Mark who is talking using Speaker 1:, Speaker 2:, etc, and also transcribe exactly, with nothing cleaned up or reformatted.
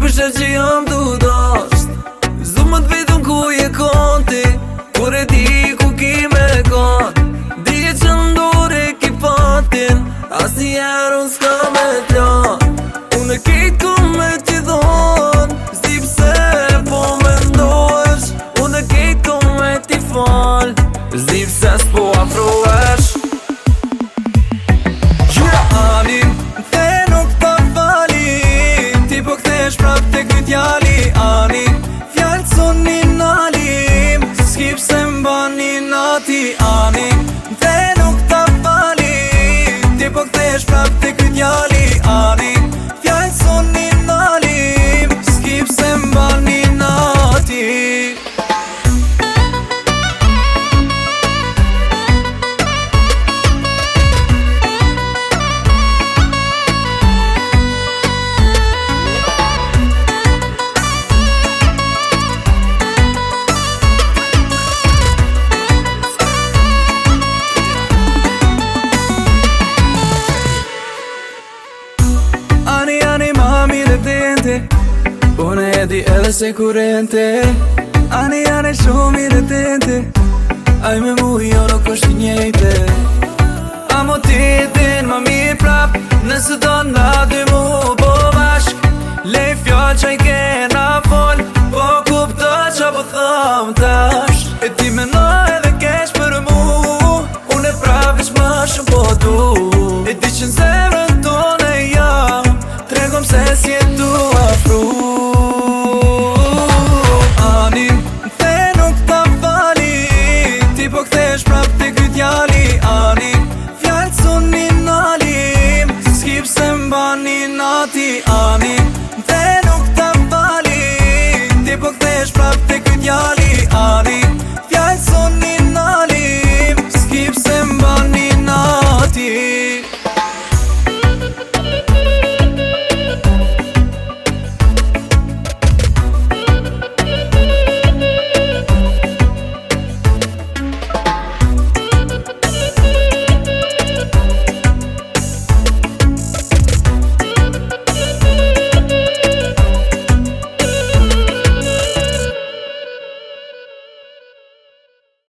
Speaker 1: përshë që jam du dasht Zdu më t'vetëm ku je konti Kur e di ku ki me kon Dije që ndore ki patin As një herë unë s'ka me t'lan Unë e kejt ku me t'i dhon Zdi pse po me ndohesh Unë e kejt ku me t'i fal Zdi pse s'po afrohesh Ani, te nuk ta fali Ti po kthesh prap te ky djali Ani, fjallë sonin nalim S'ki pse m'bani nati Ani, te nuk ta fali Ti po kthesh prap te ky djali Ani, fjallë sonin nalim S'ki pse m'bani nati Ani, ani, mami dhe dente Une e di edhe se kurente Ani, ani, shumë i dhe dente Aj me mu jo nuk është i njejte Amo ti din ma mi prap Nëse do na dy mu po bashk Lej fjall që i kena fol Po kupto që po thom tash E ti meno edhe kesh për mu Une prap veç ma shumë po du E ti që në zemrën tone jam Tregom se si e tu afru Ani, te nuk ta fali Ti po kthesh prap te ky djali Ani, fjallë sonin nalim S'ki pse m'bani nati Ani, te nuk ta fali Ti po kthesh prap te ky djali